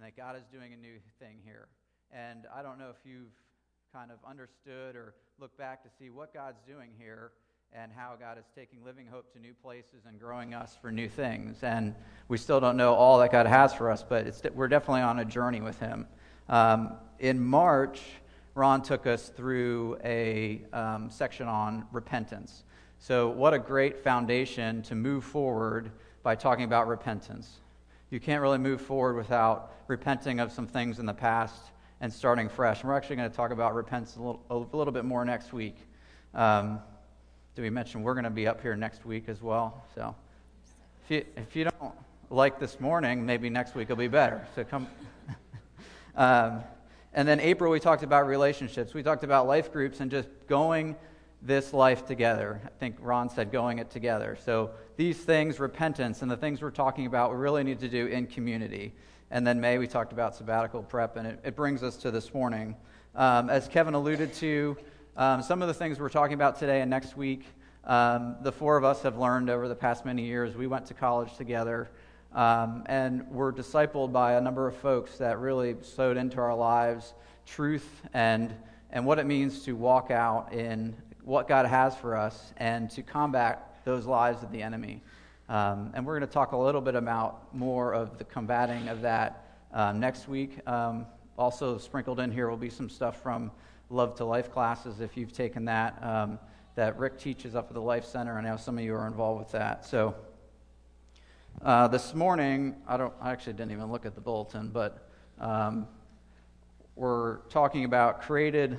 that God is doing a new thing here. And I don't know if you've kind of understood or looked back to see what God's doing here and how God is taking Living Hope to new places and growing us for new things. And we still don't know all that God has for us, but we're definitely on a journey with Him. In March, Ron took us through a section on repentance. So what a great foundation to move forward by talking about repentance. You can't really move forward without repenting of some things in the past and starting fresh. And we're actually going to talk about repentance a little bit more next week. Did we mention we're going to be up here next week as well? So if you don't like this morning, maybe next week will be better. So come. And then April, we talked about relationships. We talked about life groups and just going this life together. I think Ron said going it together. So these things, repentance, and the things we're talking about, we really need to do in community. And then May, we talked about sabbatical prep, and it brings us to this morning. As Kevin alluded to, some of the things we're talking about today and next week, the four of us have learned over the past many years. We went to college together, and were discipled by a number of folks that really sowed into our lives truth and what it means to walk out in what God has for us and to combat those lies of the enemy. And we're going to talk a little bit about more of the combating of that next week. Also sprinkled in here will be some stuff from Love to Life classes, if you've taken that, that Rick teaches up at the Life Center. I know some of you are involved with that. So this morning, I actually didn't even look at the bulletin, but we're talking about created,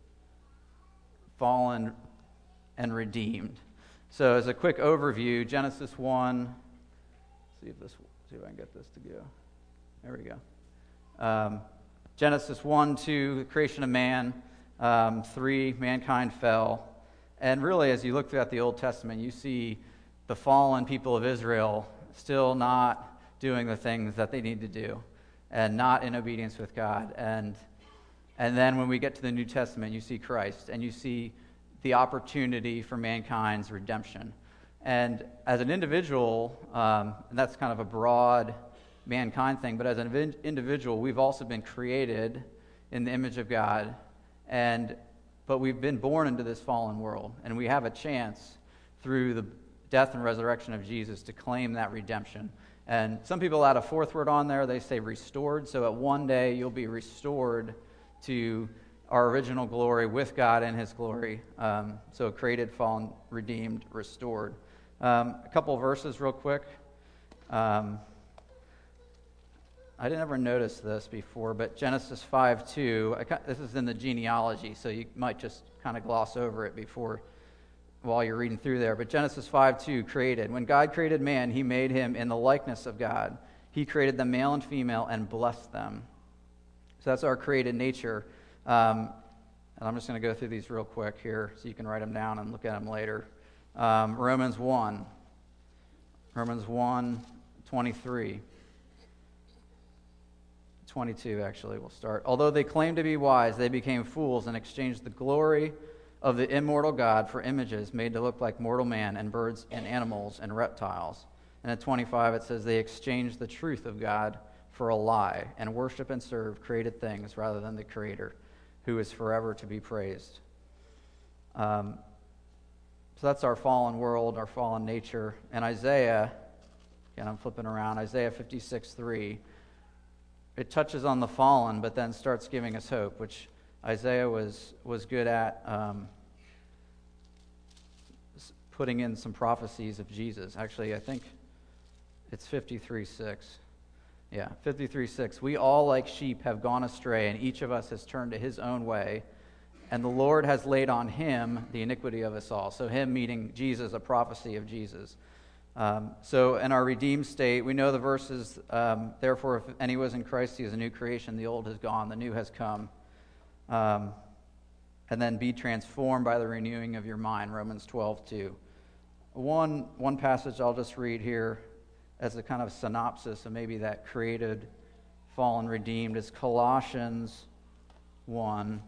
fallen, and redeemed. So as a quick overview, Genesis 1, see if I can get this to go. There we go. Genesis 1, 2, the creation of man. 3, mankind fell. And really, as you look throughout the Old Testament, you see the fallen people of Israel still not doing the things that they need to do and not in obedience with God. And then when we get to the New Testament, you see Christ and you see the opportunity for mankind's redemption. And as an individual, and that's kind of a broad mankind thing, but as an individual, we've also been created in the image of God, but we've been born into this fallen world, and we have a chance through the death and resurrection of Jesus to claim that redemption. And some people add a fourth word on there. They say restored. So at one day you'll be restored to our original glory with God in His glory. So created, fallen, redeemed, restored. A couple of verses real quick. I didn't ever notice this before, but Genesis 5:2. This is in the genealogy, so you might just kind of gloss over it while you're reading through there. But Genesis 5:2, created. When God created man, He made him in the likeness of God. He created them male and female and blessed them. So that's our created nature. And I'm just going to go through these real quick here so you can write them down and look at them later. Romans 1:23. 22, actually, we'll start. Although they claimed to be wise, they became fools and exchanged the glory of the immortal God for images made to look like mortal man and birds and animals and reptiles. And at 25, it says they exchanged the truth of God for a lie and worship and serve created things rather than the Creator, who is forever to be praised. So that's our fallen world, our fallen nature. And Isaiah, again, I'm flipping around, Isaiah 56:3. It touches on the fallen, but then starts giving us hope, which Isaiah was good at putting in some prophecies of Jesus. Actually, I think it's 53:6. Yeah, 53:6. We all like sheep have gone astray, and each of us has turned to his own way, and the Lord has laid on him the iniquity of us all. So him meaning Jesus, a prophecy of Jesus. So in our redeemed state, we know the verses, therefore, if any was in Christ, he is a new creation. The old has gone, the new has come. And then be transformed by the renewing of your mind, Romans 12:2. One passage I'll just read here as a kind of synopsis of maybe that created, fallen, redeemed is Colossians 1.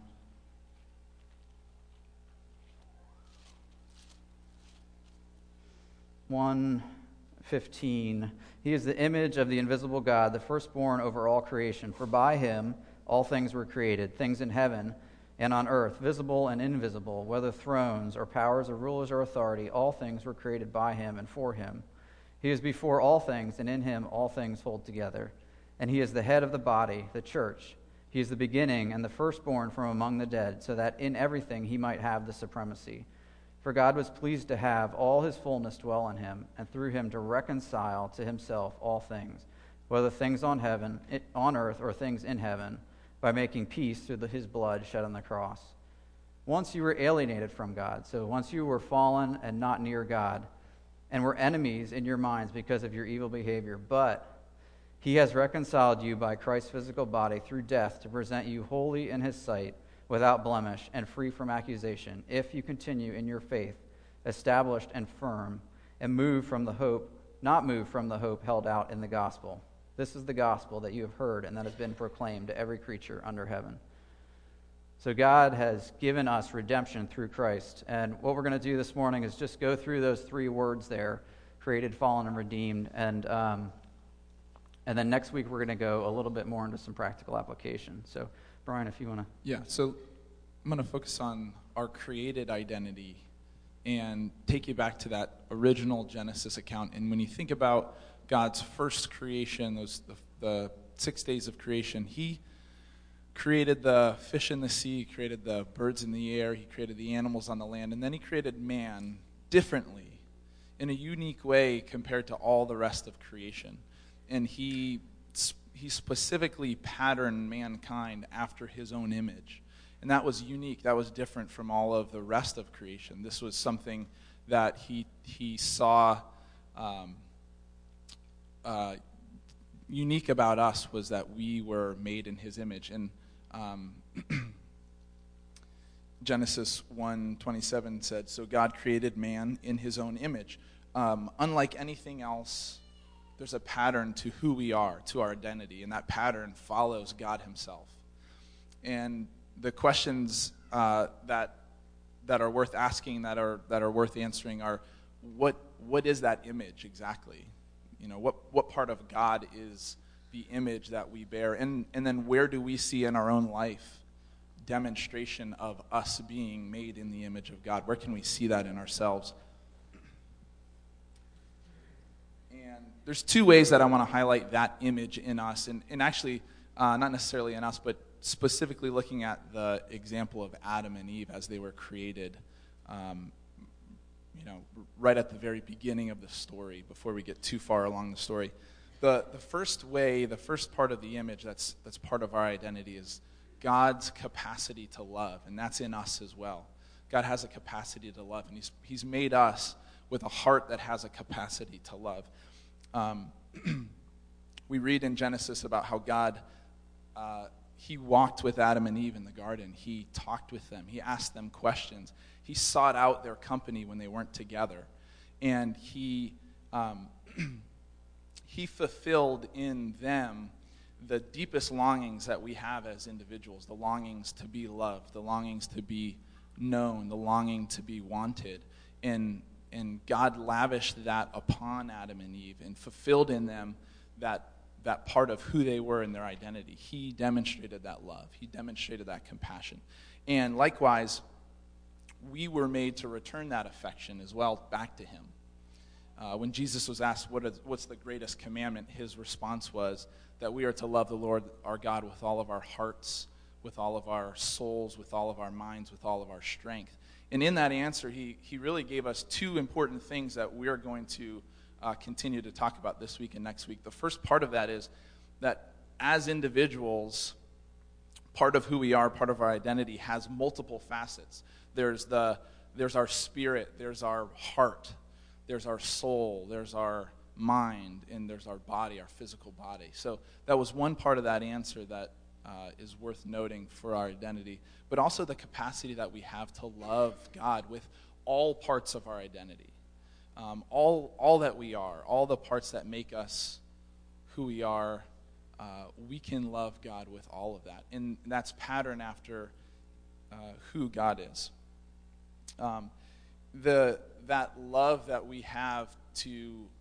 15. He is the image of the invisible God, the firstborn over all creation. For by him all things were created, things in heaven and on earth, visible and invisible, whether thrones or powers or rulers or authority, all things were created by him and for him. He is before all things, and in him all things hold together. And he is the head of the body, the church. He is the beginning and the firstborn from among the dead, so that in everything he might have the supremacy. For God was pleased to have all his fullness dwell in him, and through him to reconcile to himself all things, whether things on earth, or things in heaven, by making peace through his blood shed on the cross. Once you were alienated from God, so once you were fallen and not near God, and were enemies in your minds because of your evil behavior, but he has reconciled you by Christ's physical body through death to present you holy in his sight, without blemish and free from accusation, if you continue in your faith, established and firm, and not moved from the hope held out in the gospel. This is the gospel that you have heard and that has been proclaimed to every creature under heaven. So God has given us redemption through Christ. And what we're going to do this morning is just go through those three words there, created, fallen, and redeemed. And then next week we're going to go a little bit more into some practical application. So Brian, if you want to. Yeah, so I'm going to focus on our created identity and take you back to that original Genesis account. And when you think about God's first creation, the 6 days of creation, he created the fish in the sea, he created the birds in the air, he created the animals on the land, and then he created man differently, in a unique way compared to all the rest of creation. And he specifically patterned mankind after his own image. And that was unique. That was different from all of the rest of creation. This was something that he saw unique about us, was that we were made in his image. And Genesis 1:27 said, "So God created man in his own image." Unlike anything else, there's a pattern to who we are, to our identity, and that pattern follows God himself. And the questions that are worth asking, that are worth answering, are what is that image exactly? You know, what part of God is the image that we bear, and then where do we see in our own life demonstration of us being made in the image of God? Where can we see that in ourselves? There's two ways that I want to highlight that image in us, and actually not necessarily in us, but specifically looking at the example of Adam and Eve as they were created, right at the very beginning of the story, before we get too far along the story. The first part of the image that's part of our identity is God's capacity to love, and that's in us as well. God has a capacity to love, and he's made us with a heart that has a capacity to love. We read in Genesis about how God, he walked with Adam and Eve in the garden. He talked with them. He asked them questions. He sought out their company when they weren't together. And he fulfilled in them the deepest longings that we have as individuals, the longings to be loved, the longings to be known, the longing to be wanted. And God lavished that upon Adam and Eve and fulfilled in them that part of who they were in their identity. He demonstrated that love. He demonstrated that compassion. And likewise, we were made to return that affection as well back to him. When Jesus was asked what's the greatest commandment, his response was that we are to love the Lord our God with all of our hearts, with all of our souls, with all of our minds, with all of our strength. And in that answer, he really gave us two important things that we're going to continue to talk about this week and next week. The first part of that is that as individuals, part of who we are, part of our identity has multiple facets. There's our spirit, there's our heart, there's our soul, there's our mind, and there's our body, our physical body. So that was one part of that answer that is worth noting for our identity, but also the capacity that we have to love God with all parts of our identity, all that we are, all the parts that make us who we are. We can love God with all of that, and that's pattern after who God is. That love that we have to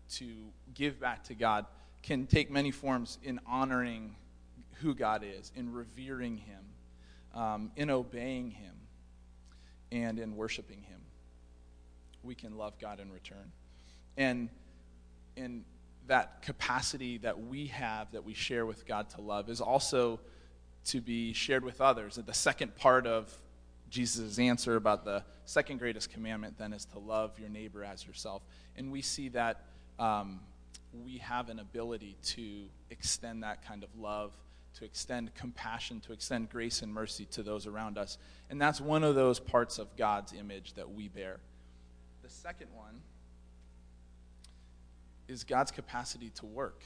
give back to God can take many forms in honoring who God is, in revering him, in obeying him, and in worshiping him. We can love God in return. And that capacity that we have, that we share with God to love, is also to be shared with others. And the second part of Jesus' answer about the second greatest commandment then is to love your neighbor as yourself. And we see that we have an ability to extend that kind of love, to extend compassion, to extend grace and mercy to those around us. And that's one of those parts of God's image that we bear. The second one is God's capacity to work.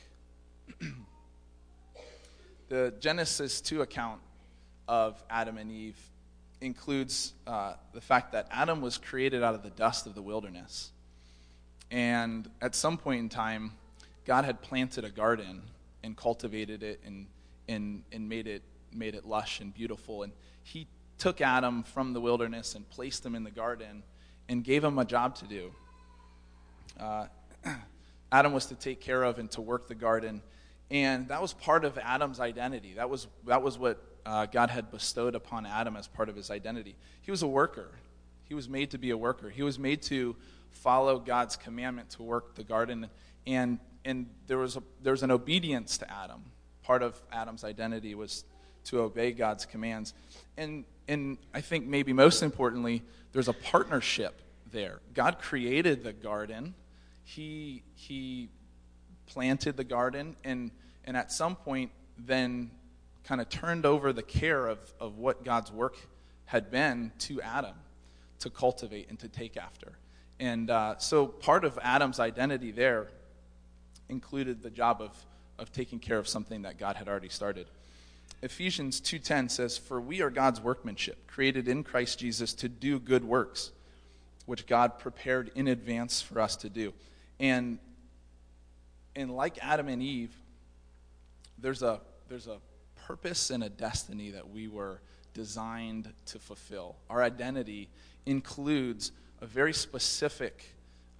The Genesis 2 account of Adam and Eve includes the fact that Adam was created out of the dust of the wilderness. And at some point in time, God had planted a garden and cultivated it and made it lush and beautiful. And he took Adam from the wilderness and placed him in the garden and gave him a job to do. Adam was to take care of and to work the garden. And that was part of Adam's identity. That was what God had bestowed upon Adam as part of his identity. He was a worker. He was made to be a worker. He was made to follow God's commandment to work the garden. And there was an obedience to Adam. Part of Adam's identity was to obey God's commands. And I think maybe most importantly, there's a partnership there. God created the garden. He planted the garden, and at some point then kind of turned over the care of what God's work had been to Adam to cultivate and to take after. And so part of Adam's identity there included the job of taking care of something that God had already started. Ephesians 2:10 says, "For we are God's workmanship, created in Christ Jesus to do good works, which God prepared in advance for us to do." And like Adam and Eve, there's a purpose and a destiny that we were designed to fulfill. Our identity includes a very specific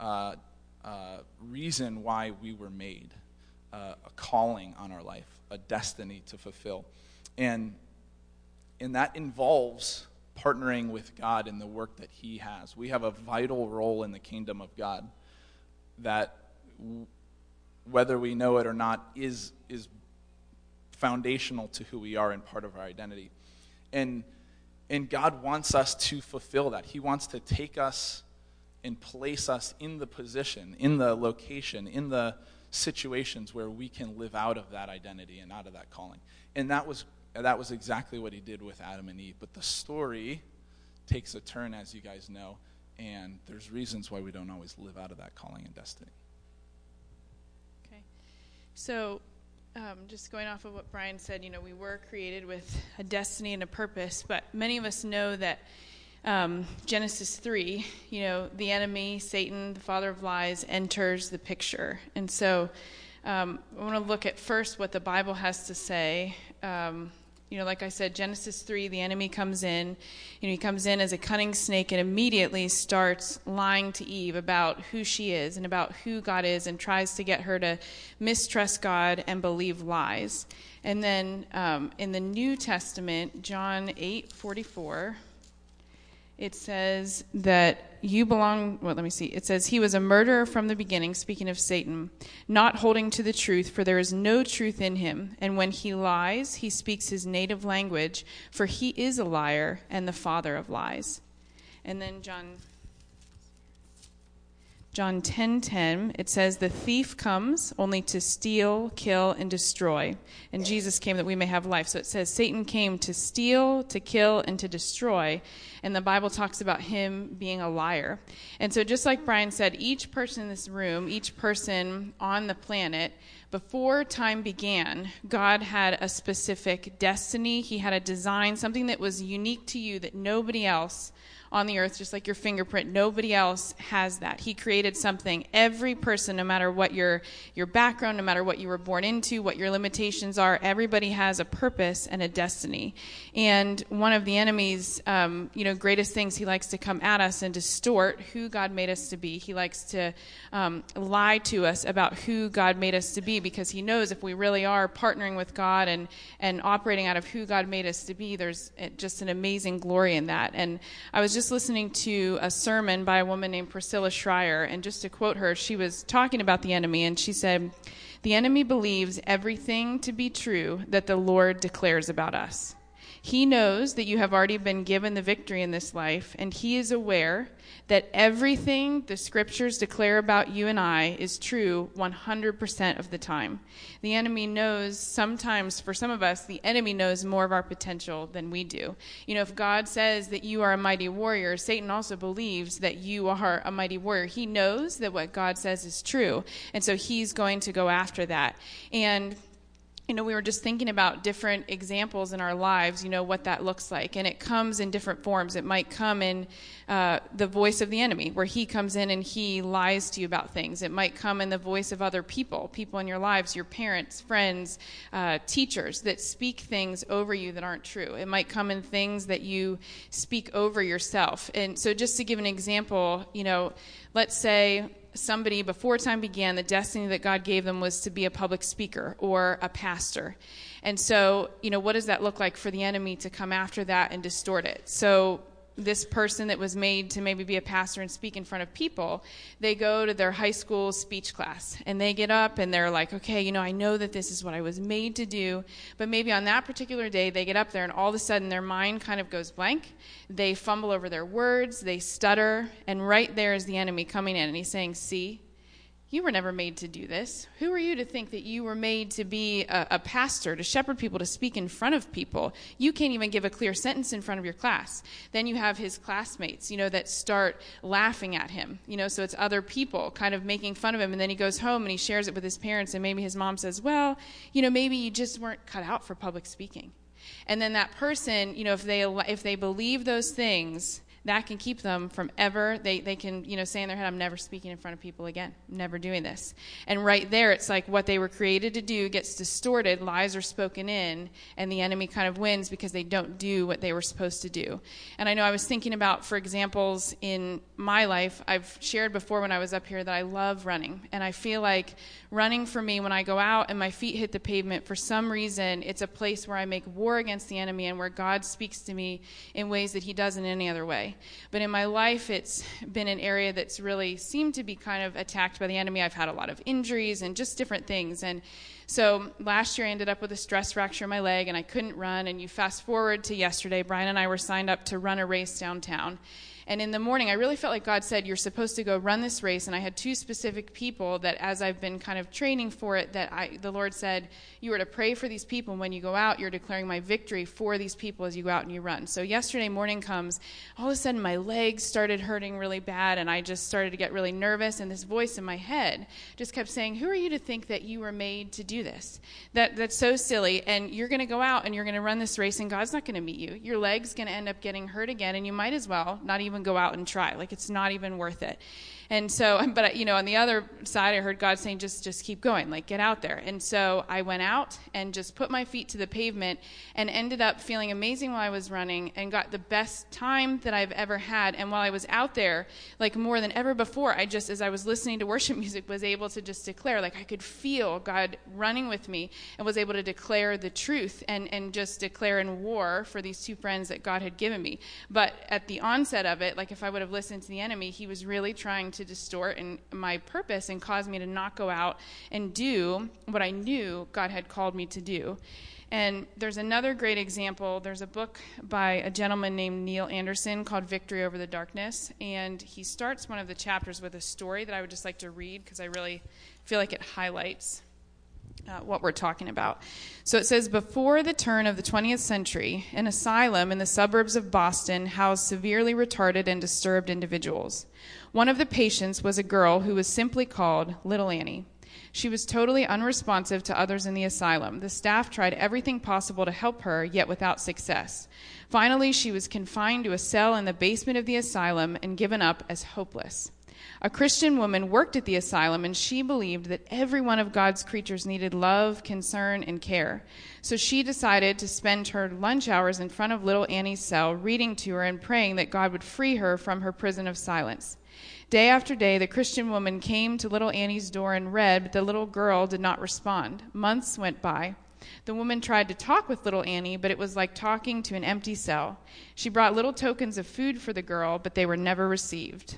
reason why we were made, a calling on our life, a destiny to fulfill. And that involves partnering with God in the work that he has. We have a vital role in the kingdom of God that, whether we know it or not, is foundational to who we are and part of our identity. And God wants us to fulfill that. He wants to take us and place us in the position, in the location, in the situations where we can live out of that identity and out of that calling. And that was exactly what he did with Adam and Eve. But the story takes a turn, as you guys know, and there's reasons why we don't always live out of that calling and destiny. Okay. So just going off of what Brian said, we were created with a destiny and a purpose, but many of us know that Genesis 3, the enemy, Satan, the father of lies, enters the picture. And so I want to look at first what the Bible has to say. Like I said, Genesis 3, the enemy comes in. He comes in as a cunning snake and immediately starts lying to Eve about who she is and about who God is, and tries to get her to mistrust God and believe lies. And then in the New Testament, John 8:44, it says that it says, "He was a murderer from the beginning," speaking of Satan, "not holding to the truth, for there is no truth in him. And when he lies, he speaks his native language, for he is a liar and the father of lies." And then John 10:10, it says, "The thief comes only to steal, kill, and destroy. And Jesus came that we may have life." So it says Satan came to steal, to kill, and to destroy. And the Bible talks about him being a liar. And so just like Brian said, each person in this room, each person on the planet, before time began, God had a specific destiny. He had a design, something that was unique to you that nobody else on the earth, just like your fingerprint. Nobody else has that. He created something. Every person, no matter what your background, no matter what you were born into, what your limitations are, everybody has a purpose and a destiny. And one of the enemy's, greatest things, he likes to come at us and distort who God made us to be. He likes to lie to us about who God made us to be, because he knows if we really are partnering with God and operating out of who God made us to be, there's just an amazing glory in that. And I was just listening to a sermon by a woman named Priscilla Schreier, and just to quote her, she was talking about the enemy, and she said, "The enemy believes everything to be true that the Lord declares about us. He knows that you have already been given the victory in this life, and he is aware that everything the scriptures declare about you and I is true 100% of the time." The enemy knows sometimes, for some of us, the enemy knows more of our potential than we do. If God says that you are a mighty warrior, Satan also believes that you are a mighty warrior. He knows that what God says is true, and so he's going to go after that. And we were just thinking about different examples in our lives, what that looks like. And it comes in different forms. It might come in the voice of the enemy, where he comes in and he lies to you about things. It might come in the voice of other people in your lives, your parents, friends, teachers that speak things over you that aren't true. It might come in things that you speak over yourself. And so just to give an example, let's say somebody, before time began, the destiny that God gave them was to be a public speaker or a pastor. And so, what does that look like for the enemy to come after that and distort it? So this person that was made to maybe be a pastor and speak in front of people, they go to their high school speech class, and they get up and they're like, okay, I know that this is what I was made to do, but maybe on that particular day, they get up there and all of a sudden their mind kind of goes blank. They fumble over their words, they stutter, and right there is the enemy coming in, and he's saying, "See, you were never made to do this. Who are you to think that you were made to be a pastor, to shepherd people, to speak in front of people? You can't even give a clear sentence in front of your class." Then you have his classmates, that start laughing at him. So it's other people kind of making fun of him. And then he goes home and he shares it with his parents. And maybe his mom says, "Well, maybe you just weren't cut out for public speaking." And then that person, if they believe those things, that can keep them from ever, they can, say in their head, "I'm never speaking in front of people again. I'm never doing this." And right there, it's like what they were created to do gets distorted, lies are spoken in, and the enemy kind of wins because they don't do what they were supposed to do. And I know I was thinking about, for examples in my life, I've shared before when I was up here that I love running. And I feel like running for me, when I go out and my feet hit the pavement, for some reason, it's a place where I make war against the enemy and where God speaks to me in ways that he doesn't any other way. But in my life, it's been an area that's really seemed to be kind of attacked by the enemy. I've had a lot of injuries and just different things. And so last year I ended up with a stress fracture in my leg and I couldn't run. And you fast forward to yesterday, Brian and I were signed up to run a race downtown. And in the morning, I really felt like God said, "You're supposed to go run this race." And I had two specific people that, as I've been kind of training for it, the Lord said, "You are to pray for these people. And when you go out, you're declaring my victory for these people as you go out and you run." So yesterday morning comes, all of a sudden my legs started hurting really bad, and I just started to get really nervous. And this voice in my head just kept saying, "Who are you to think that you were made to do this? That's so silly. And you're going to go out and you're going to run this race, and God's not going to meet you. Your leg's going to end up getting hurt again, and you might as well not even go out and try. Like, it's not even worth it." And so, but on the other side, I heard God saying, just keep going, like, get out there. And so I went out and just put my feet to the pavement and ended up feeling amazing while I was running and got the best time that I've ever had. And while I was out there, like more than ever before, as I was listening to worship music, was able to just declare, like, I could feel God running with me and was able to declare the truth and just declare in war for these two friends that God had given me. But at the onset of it, like, if I would have listened to the enemy, he was really trying to distort my purpose and cause me to not go out and do what I knew God had called me to do. And there's another great example. There's a book by a gentleman named Neil Anderson called Victory Over the Darkness, and he starts one of the chapters with a story that I would just like to read because I really feel like it highlights what we're talking about. So it says, "Before the turn of the 20th century, an asylum in the suburbs of Boston housed severely retarded and disturbed individuals. One of the patients was a girl who was simply called Little Annie. She was totally unresponsive to others in the asylum. The staff tried everything possible to help her, yet without success. Finally, she was confined to a cell in the basement of the asylum and given up as hopeless. A Christian woman worked at the asylum, and she believed that every one of God's creatures needed love, concern, and care. So she decided to spend her lunch hours in front of little Annie's cell, reading to her and praying that God would free her from her prison of silence. Day after day, the Christian woman came to little Annie's door and read, but the little girl did not respond. Months went by. The woman tried to talk with little Annie, but it was like talking to an empty cell. She brought little tokens of food for the girl, but they were never received.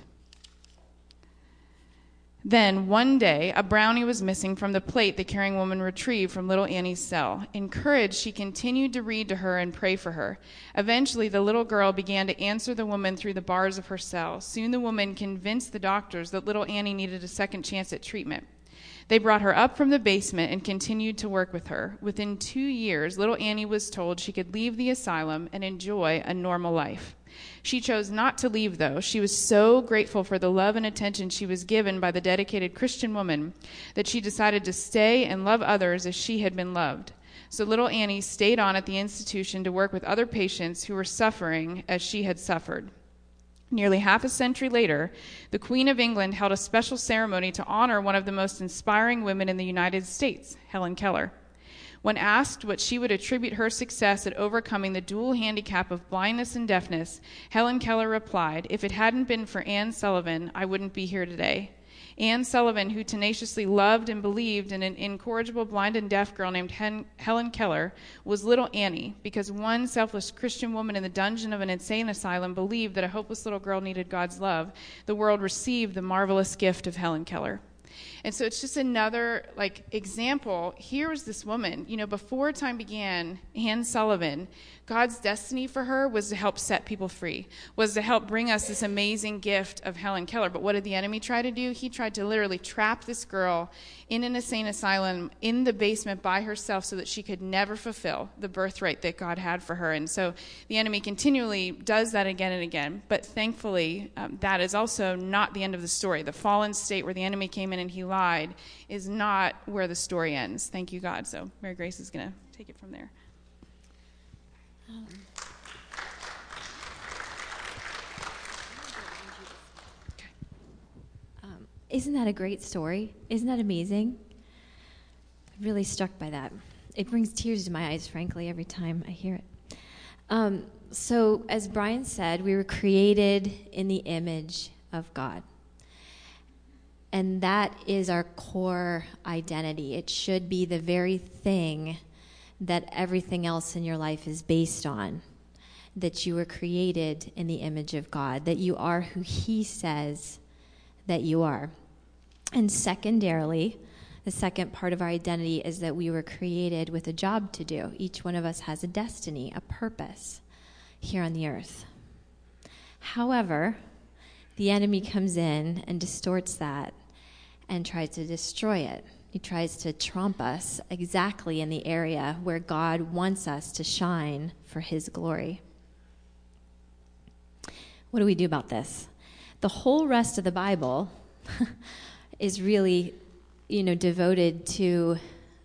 Then, one day, a brownie was missing from the plate the caring woman retrieved from little Annie's cell. Encouraged, she continued to read to her and pray for her. Eventually, the little girl began to answer the woman through the bars of her cell. Soon the woman convinced the doctors that little Annie needed a second chance at treatment. They brought her up from the basement and continued to work with her. Within 2 years, little Annie was told she could leave the asylum and enjoy a normal life. She chose not to leave, though. She was so grateful for the love and attention she was given by the dedicated Christian woman that she decided to stay and love others as she had been loved. So little Annie stayed on at the institution to work with other patients who were suffering as she had suffered. Nearly half a century later, the Queen of England held a special ceremony to honor one of the most inspiring women in the United States, Helen Keller. When asked what she would attribute her success at overcoming the dual handicap of blindness and deafness, Helen Keller replied, "If it hadn't been for Anne Sullivan, I wouldn't be here today." Anne Sullivan, who tenaciously loved and believed in an incorrigible blind and deaf girl named Helen Keller, was little Annie, because one selfless Christian woman in the dungeon of an insane asylum believed that a hopeless little girl needed God's love. The world received the marvelous gift of Helen Keller. And so it's just another example. Here was this woman, before time began, Anne Sullivan, God's destiny for her was to help set people free, was to help bring us this amazing gift of Helen Keller. But what did the enemy try to do? He tried to literally trap this girl in an insane asylum in the basement by herself so that she could never fulfill the birthright that God had for her. And so the enemy continually does that again and again. But thankfully, that is also not the end of the story. The fallen state where the enemy came in and he lied is not where the story ends. Thank you, God. So Mary Grace is going to take it from there. Isn't that a great story? Isn't that amazing? I'm really struck by that. It brings tears to my eyes, frankly, every time I hear it. So, as Brian said, we were created in the image of God. And that is our core identity. It should be the very thing that everything else in your life is based on. That you were created in the image of God. That you are who He says that you are. And secondarily, the second part of our identity is that we were created with a job to do. Each one of us has a destiny, a purpose here on the earth. However, the enemy comes in and distorts that and tries to destroy it. He tries to trump us exactly in the area where God wants us to shine for His glory. What do we do about this? The whole rest of the Bible is really, devoted to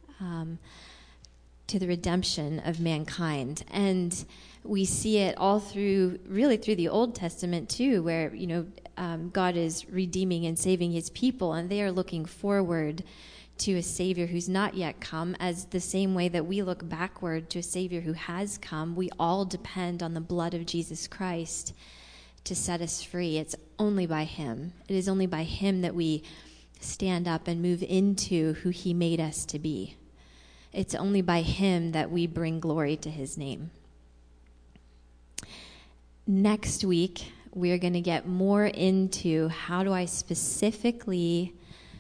the redemption of mankind. And we see it all through the Old Testament too, where, God is redeeming and saving His people, and they are looking forward to a Savior who's not yet come, as the same way that we look backward to a Savior who has come. We all depend on the blood of Jesus Christ to set us free. It's only by Him. It is only by Him that we stand up and move into who He made us to be. It's only by Him that we bring glory to His name. Next week, we're going to get more into how do I specifically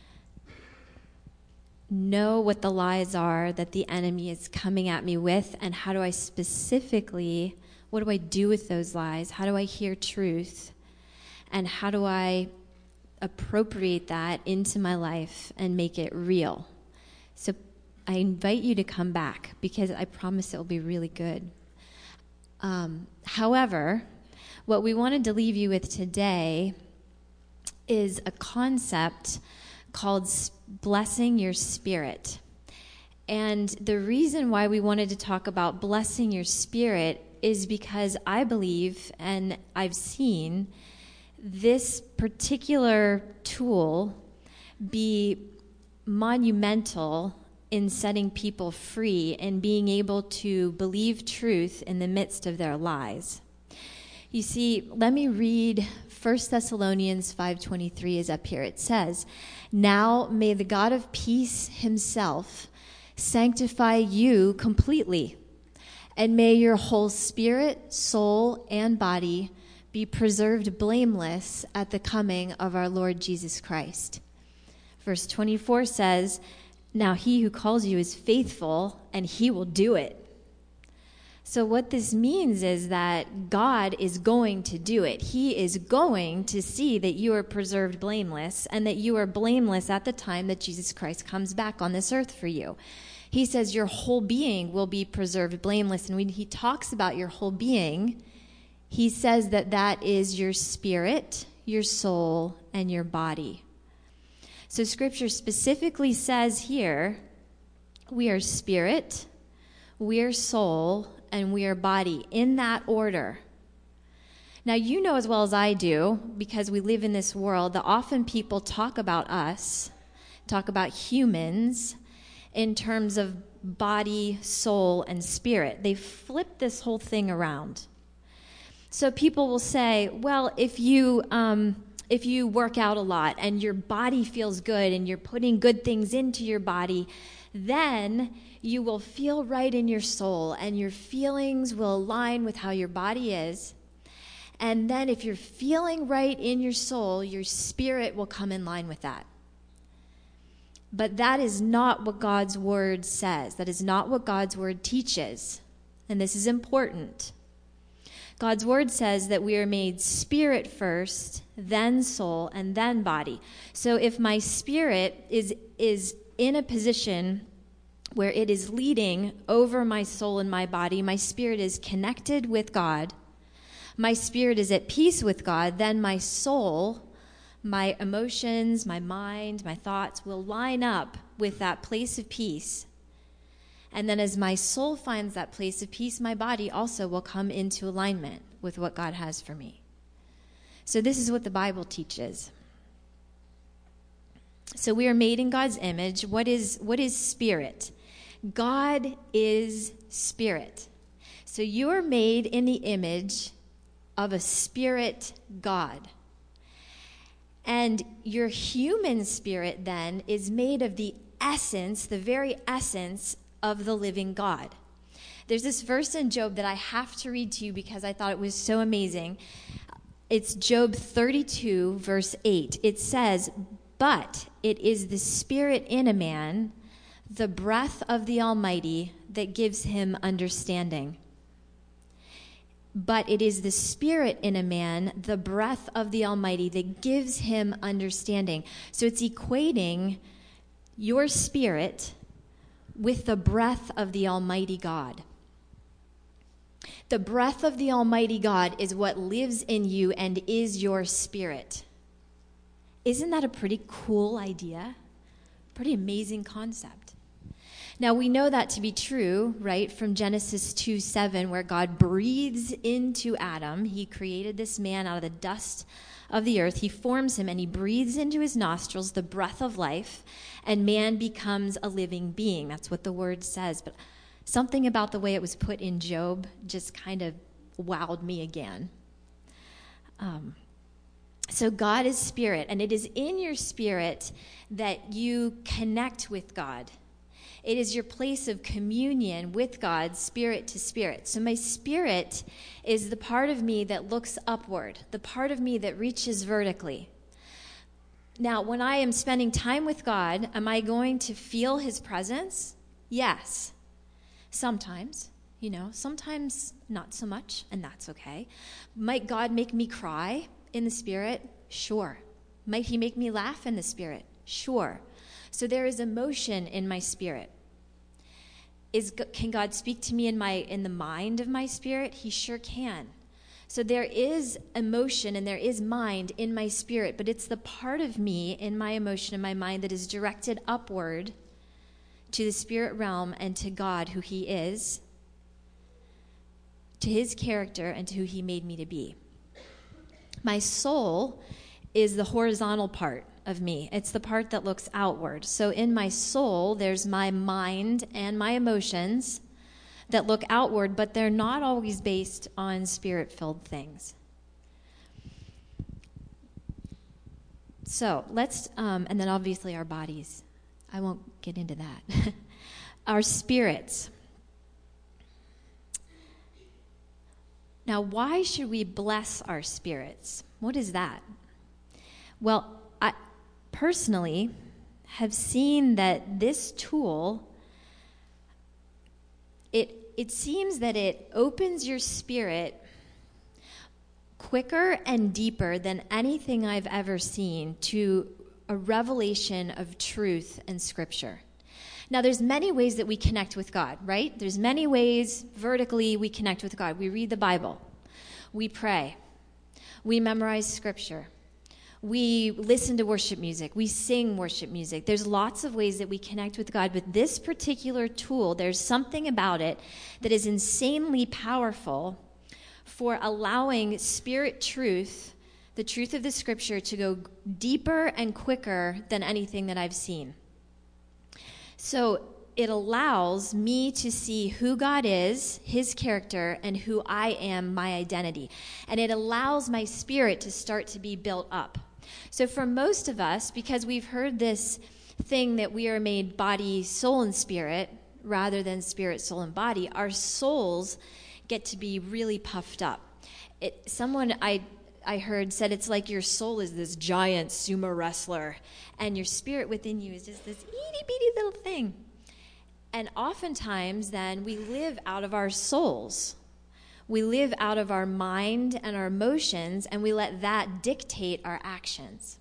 know what the lies are that the enemy is coming at me with, and how do I specifically, what do I do with those lies? How do I hear truth? And how do I appropriate that into my life and make it real? So I invite you to come back, because I promise it will be really good. However, what we wanted to leave you with today is a concept called Blessing Your Spirit. And the reason why we wanted to talk about blessing your spirit is because I believe, and I've seen, this particular tool be monumental in setting people free and being able to believe truth in the midst of their lies. You see, let me read 1 Thessalonians 5:23 is up here. It says, "Now may the God of peace himself sanctify you completely, and may your whole spirit, soul, and body be preserved blameless at the coming of our Lord Jesus Christ." Verse 24 says, "Now he who calls you is faithful, and he will do it." So what this means is that God is going to do it. He is going to see that you are preserved blameless, and that you are blameless at the time that Jesus Christ comes back on this earth for you. He says your whole being will be preserved blameless. And when he talks about your whole being, he says that that is your spirit, your soul, and your body. So Scripture specifically says here, we are spirit, we are soul, and we are body, in that order. Now, you know as well as I do, because we live in this world, that often people talk about us, talk about humans, in terms of body, soul, and spirit. They flip this whole thing around. So people will say, well, if you work out a lot and your body feels good and you're putting good things into your body, then you will feel right in your soul and your feelings will align with how your body is. And then if you're feeling right in your soul, your spirit will come in line with that. But that is not what God's word says. That is not what God's word teaches. And this is important. God's word says that we are made spirit first, then soul, and then body. So if my spirit is in a position where it is leading over my soul and my body, my spirit is connected with God, my spirit is at peace with God, then my soul, my emotions, my mind, my thoughts will line up with that place of peace. And then as my soul finds that place of peace, my body also will come into alignment with what God has for me. So this is what the Bible teaches. So we are made in God's image. What is spirit? God is spirit. So you are made in the image of a spirit God. And your human spirit then is made of the essence, the very essence of the living God. There's this verse in Job that I have to read to you because I thought it was so amazing. It's Job 32, verse 8. It says, "But it is the spirit in a man, the breath of the Almighty, that gives him understanding." But it is the spirit in a man, the breath of the Almighty, that gives him understanding. So it's equating your spirit with the breath of the Almighty God. The breath of the Almighty God is what lives in you and is your spirit. Isn't that a pretty cool idea? Pretty amazing concept. Now, we know that to be true, right, from Genesis 2:7, where God breathes into Adam. He created this man out of the dust of the earth. He forms him, and he breathes into his nostrils the breath of life, and man becomes a living being. That's what the word says. But something about the way it was put in Job just kind of wowed me again. So God is spirit, and it is in your spirit that you connect with God. It is your place of communion with God, spirit to spirit. So my spirit is the part of me that looks upward, the part of me that reaches vertically. Now, when I am spending time with God, am I going to feel his presence? Yes. Sometimes, sometimes not so much, and that's okay. Might God make me cry in the spirit? Sure. Might he make me laugh in the spirit? Sure. So there is emotion in my spirit. Can God speak to me in the mind of my spirit? He sure can. So there is emotion and there is mind in my spirit, but it's the part of me in my emotion and my mind that is directed upward to the spirit realm and to God, who he is, to his character, and to who he made me to be. My soul is the horizontal part of me. It's the part that looks outward. So in my soul, there's my mind and my emotions that look outward, but they're not always based on spirit-filled things. So let's, and then obviously our bodies. I won't get into that. Our spirits. Now, why should we bless our spirits? What is that? Well, I personally have seen that this tool, it seems that it opens your spirit quicker and deeper than anything I've ever seen to a revelation of truth and Scripture. Now, there's many ways that we connect with God, right? There's many ways vertically we connect with God. We read the Bible. We pray. We memorize Scripture. We listen to worship music. We sing worship music. There's lots of ways that we connect with God, but this particular tool, there's something about it that is insanely powerful for allowing spirit truth, the truth of the Scripture, to go deeper and quicker than anything that I've seen. So it allows me to see who God is, his character, and who I am, my identity. And it allows my spirit to start to be built up. So for most of us, because we've heard this thing that we are made body, soul, and spirit, rather than spirit, soul, and body, our souls get to be really puffed up. Someone I heard said it's like your soul is this giant sumo wrestler, and your spirit within you is just this itty-bitty little thing. And oftentimes, then, we live out of our souls. We live out of our mind and our emotions, and we let that dictate our actions.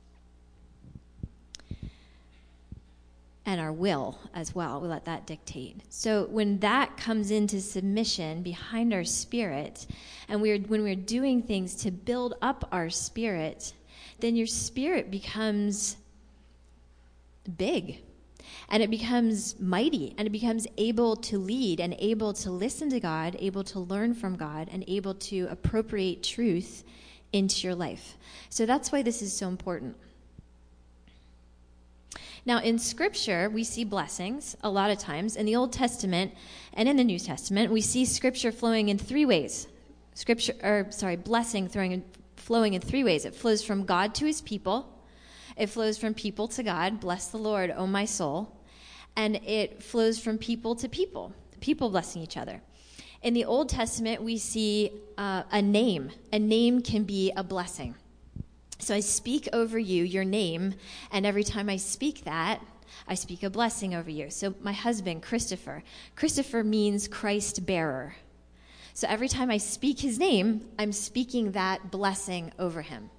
And our will as well. We let that dictate. So when that comes into submission behind our spirit, and when we're doing things to build up our spirit, then your spirit becomes big. And it becomes mighty, and it becomes able to lead and able to listen to God, able to learn from God, and able to appropriate truth into your life. So that's why this is so important. Now, in Scripture, we see blessings a lot of times. In the Old Testament and in the New Testament, we see Scripture flowing in three ways. Blessing flowing in three ways. It flows from God to his people. It flows from people to God. Bless the Lord, O my soul. And it flows from people to people blessing each other. In the Old Testament, we see a name. A name can be a blessing. So I speak over you, your name, and every time I speak that, I speak a blessing over you. So my husband, Christopher means Christ bearer. So every time I speak his name, I'm speaking that blessing over him.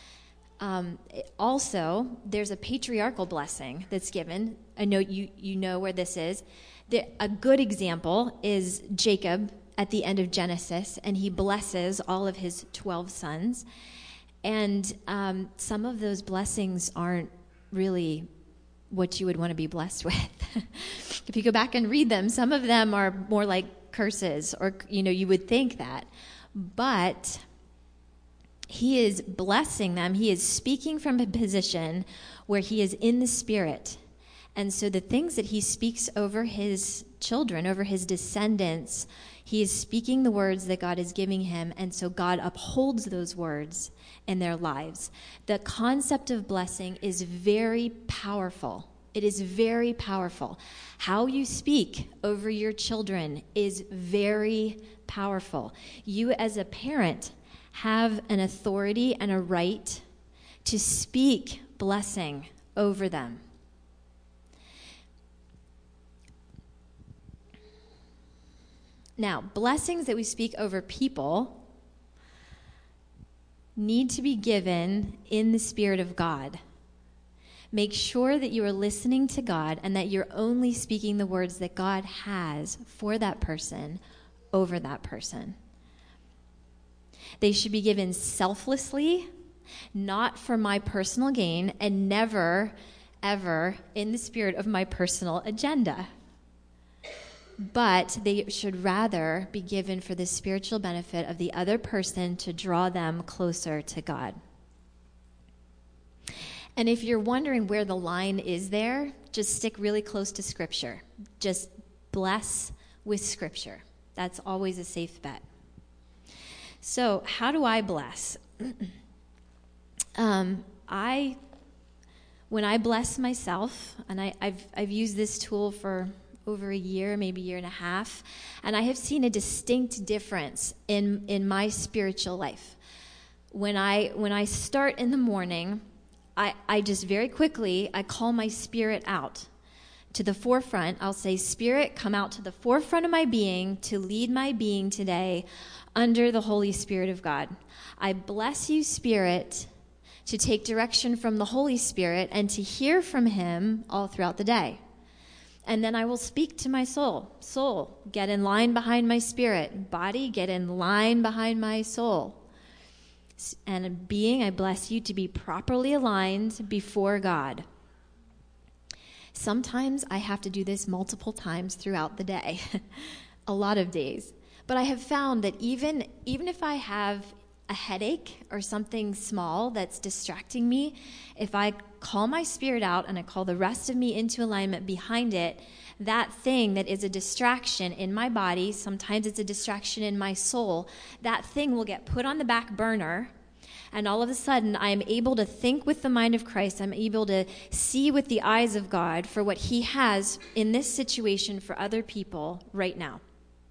Also, there's a patriarchal blessing that's given. I know you know where this is. A good example is Jacob at the end of Genesis, and he blesses all of his 12 sons. And some of those blessings aren't really what you would want to be blessed with. If you go back and read them, some of them are more like curses, or you would think that. But he is blessing them. He is speaking from a position where he is in the Spirit. And so the things that he speaks over his children, over his descendants, he is speaking the words that God is giving him, and so God upholds those words in their lives. The concept of blessing is very powerful. It is very powerful. How you speak over your children is very powerful. You as a parent have an authority and a right to speak blessing over them. Now, blessings that we speak over people need to be given in the Spirit of God. Make sure that you are listening to God and that you're only speaking the words that God has for that person over that person. They should be given selflessly, not for my personal gain, and never, ever in the spirit of my personal agenda. But they should rather be given for the spiritual benefit of the other person to draw them closer to God. And if you're wondering where the line is there, just stick really close to Scripture. Just bless with Scripture. That's always a safe bet. So how do I bless? When I bless myself, and I've used this tool for over a year, maybe a year and a half, and I have seen a distinct difference in my spiritual life. When I start in the morning, I just very quickly, I call my spirit out to the forefront. I'll say, Spirit, come out to the forefront of my being to lead my being today under the Holy Spirit of God. I bless you, Spirit, to take direction from the Holy Spirit and to hear from Him all throughout the day. And then I will speak to my soul. Soul, get in line behind my spirit. Body, get in line behind my soul. And being, I bless you to be properly aligned before God. Sometimes I have to do this multiple times throughout the day, a lot of days. But I have found that even if I have a headache or something small that's distracting me, if I call my spirit out and I call the rest of me into alignment behind it, that thing that is a distraction in my body, sometimes it's a distraction in my soul, that thing will get put on the back burner, and all of a sudden I am able to think with the mind of Christ. I'm able to see with the eyes of God for what He has in this situation for other people right now.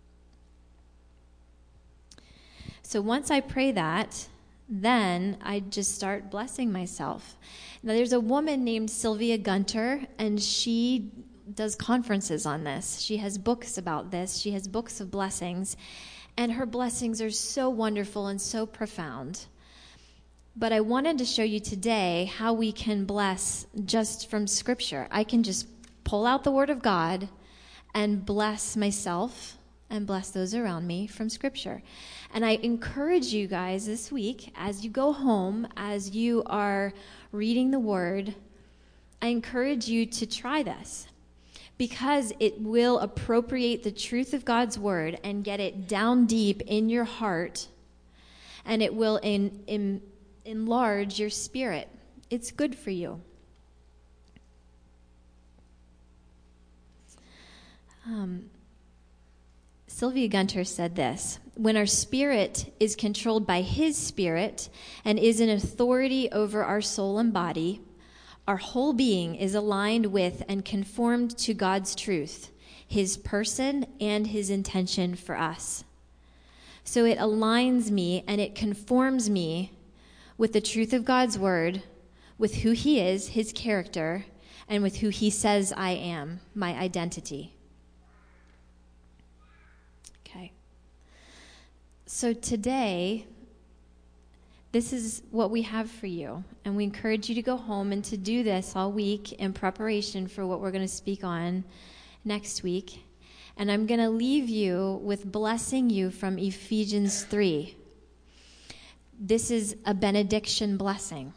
So once I pray that, then I just start blessing myself. Now there's a woman named Sylvia Gunter, and she does conferences on this. She has books about this. She has books of blessings, and her blessings are so wonderful and so profound. But I wanted to show you today how we can bless just from Scripture. I can just pull out the Word of God and bless myself and bless those around me from Scripture. And I encourage you guys this week, as you go home, as you are reading the Word, I encourage you to try this, because it will appropriate the truth of God's Word and get it down deep in your heart, and it will enlarge your spirit. It's good for you. Sylvia Gunter said this: when our spirit is controlled by His Spirit and is in authority over our soul and body, our whole being is aligned with and conformed to God's truth, His person, and His intention for us. So it aligns me and it conforms me with the truth of God's Word, with who He is, His character, and with who He says I am, my identity. Okay. So today, this is what we have for you, and we encourage you to go home and to do this all week in preparation for what we're going to speak on next week. And I'm going to leave you with blessing you from Ephesians 3. This is a benediction blessing.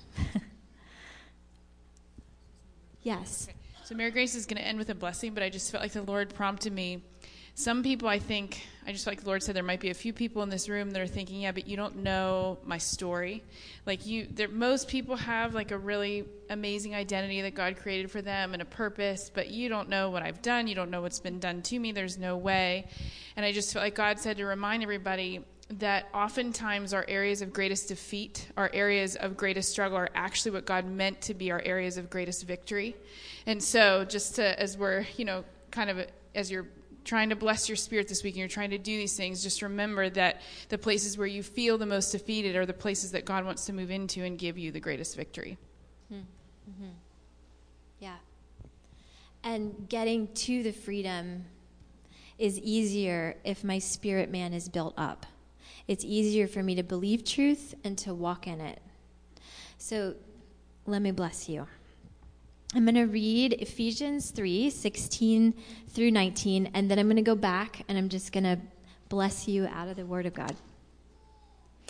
Yes. Okay. So Mary Grace is going to end with a blessing, but I just felt like the Lord prompted me. Some people, I just felt like the Lord said there might be a few people in this room that are thinking, yeah, but you don't know my story. Most people have like a really amazing identity that God created for them and a purpose, but you don't know what I've done. You don't know what's been done to me. There's no way. And I just felt like God said to remind everybody that oftentimes our areas of greatest defeat, our areas of greatest struggle are actually what God meant to be our areas of greatest victory. And so just as we're, as you're trying to bless your spirit this week and you're trying to do these things, just remember that the places where you feel the most defeated are the places that God wants to move into and give you the greatest victory. Mm-hmm. Yeah. And getting to the freedom is easier if my spirit man is built up. It's easier for me to believe truth and to walk in it. So let me bless you. I'm going to read Ephesians 3:16 through 19, and then I'm going to go back and I'm just going to bless you out of the Word of God.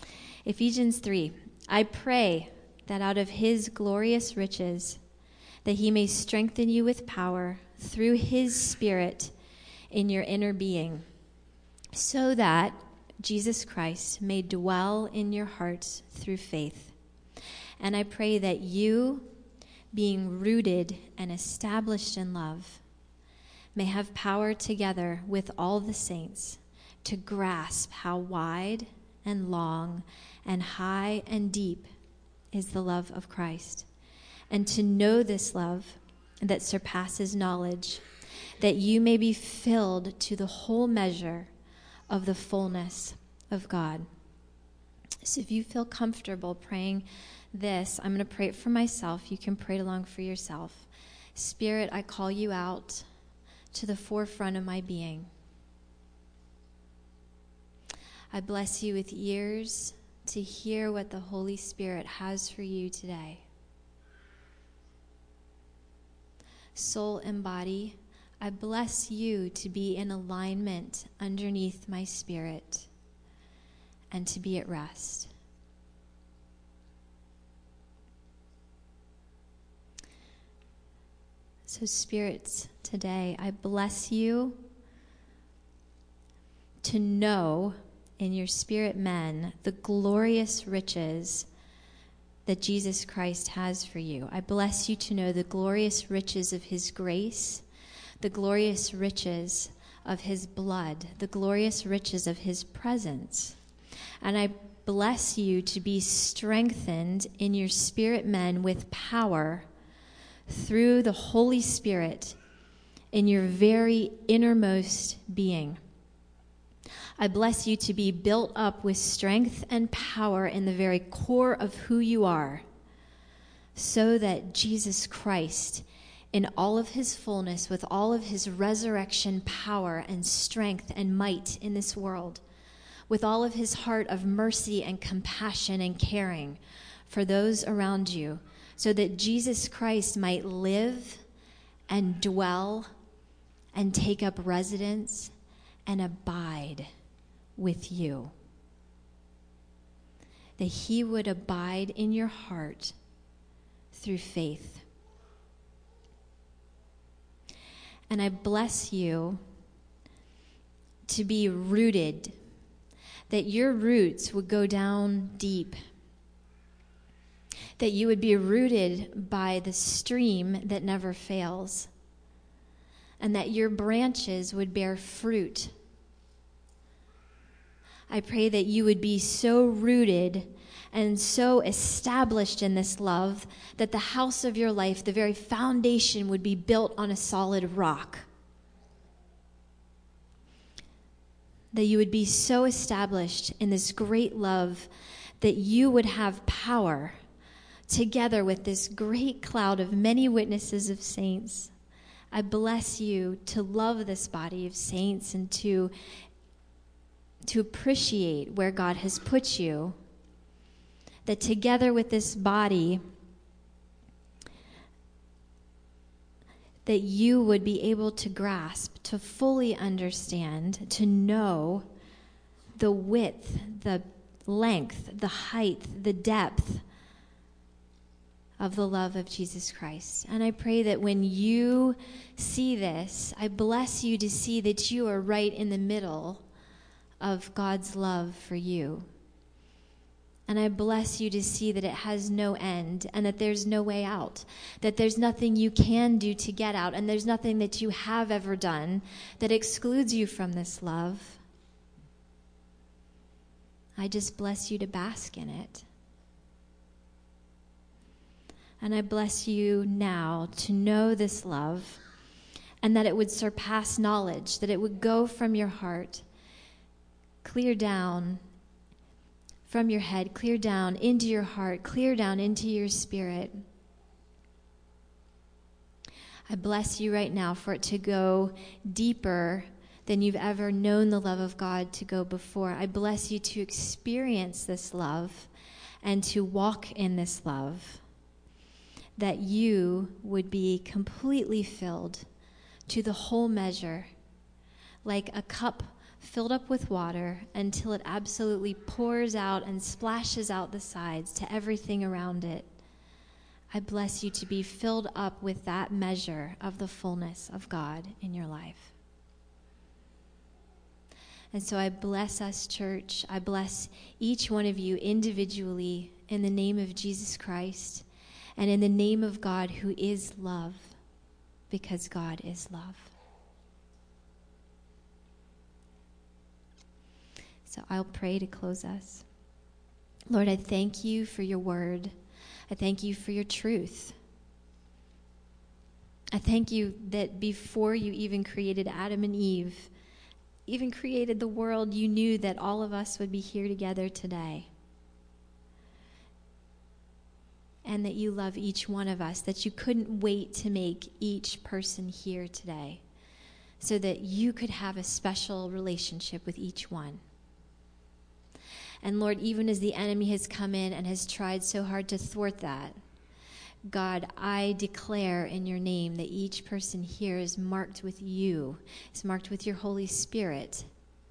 Ephesians 3, I pray that out of his glorious riches, that he may strengthen you with power through his Spirit in your inner being, so that Jesus Christ may dwell in your hearts through faith. And I pray that you, being rooted and established in love, may have power together with all the saints to grasp how wide and long and high and deep is the love of Christ, and to know this love that surpasses knowledge, that you may be filled to the whole measure of the fullness of God. So if you feel comfortable praying this, I'm going to pray it for myself. You can pray it along for yourself. Spirit, I call you out to the forefront of my being. I bless you with ears to hear what the Holy Spirit has for you today. Soul and body, I bless you to be in alignment underneath my spirit and to be at rest. So spirits, today, I bless you to know in your spirit men the glorious riches that Jesus Christ has for you. I bless you to know the glorious riches of his grace, the glorious riches of his blood, the glorious riches of his presence. And I bless you to be strengthened in your spirit men with power through the Holy Spirit in your very innermost being. I bless you to be built up with strength and power in the very core of who you are, so that Jesus Christ, in all of his fullness, with all of his resurrection power and strength and might in this world, with all of his heart of mercy and compassion and caring for those around you, so that Jesus Christ might live and dwell and take up residence and abide with you. That he would abide in your heart through faith. And I bless you to be rooted, that your roots would go down deep, that you would be rooted by the stream that never fails, and that your branches would bear fruit. I pray that you would be so rooted and so established in this love that the house of your life, the very foundation, would be built on a solid rock. That you would be so established in this great love that you would have power together with this great cloud of many witnesses of saints. I bless you to love this body of saints and to appreciate where God has put you, that together with this body, that you would be able to grasp, to fully understand, to know the width, the length, the height, the depth of the love of Jesus Christ. And I pray that when you see this, I bless you to see that you are right in the middle of God's love for you. And I bless you to see that it has no end and that there's no way out, that there's nothing you can do to get out, and there's nothing that you have ever done that excludes you from this love. I just bless you to bask in it. And I bless you now to know this love, and that it would surpass knowledge, that it would go from your heart, clear down from your head, clear down into your heart, clear down into your spirit. I bless you right now for it to go deeper than you've ever known the love of God to go before. I bless you to experience this love and to walk in this love, that you would be completely filled to the whole measure, like a cup filled up with water until it absolutely pours out and splashes out the sides to everything around it. I bless you to be filled up with that measure of the fullness of God in your life. And so I bless us, church. I bless each one of you individually in the name of Jesus Christ and in the name of God, who is love, because God is love. So I'll pray to close us. Lord, I thank you for your word. I thank you for your truth. I thank you that before you even created Adam and Eve, even created the world, you knew that all of us would be here together today. And that you love each one of us, that you couldn't wait to make each person here today so that you could have a special relationship with each one. And Lord, even as the enemy has come in and has tried so hard to thwart that, God, I declare in your name that each person here is marked with you, is marked with your Holy Spirit,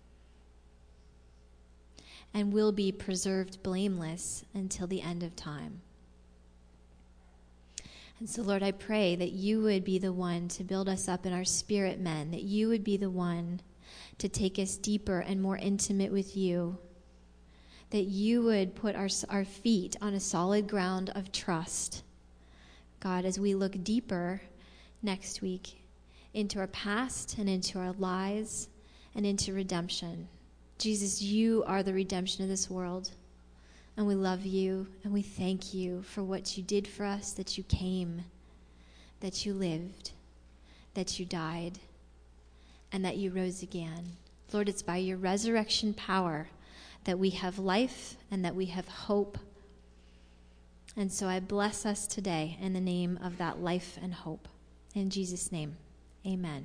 and will be preserved blameless until the end of time. And so, Lord, I pray that you would be the one to build us up in our spirit, men, that you would be the one to take us deeper and more intimate with you, that you would put our feet on a solid ground of trust, God, as we look deeper next week into our past and into our lives and into redemption. Jesus, you are the redemption of this world, and we love you, and we thank you for what you did for us, that you came, that you lived, that you died, and that you rose again. Lord, it's by your resurrection power that we have life and that we have hope. And so I bless us today in the name of that life and hope. In Jesus' name, amen.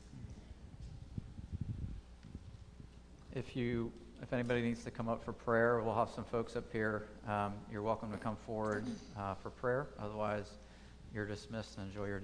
If anybody needs to come up for prayer, we'll have some folks up here. You're welcome to come forward for prayer. Otherwise, you're dismissed and enjoy your day.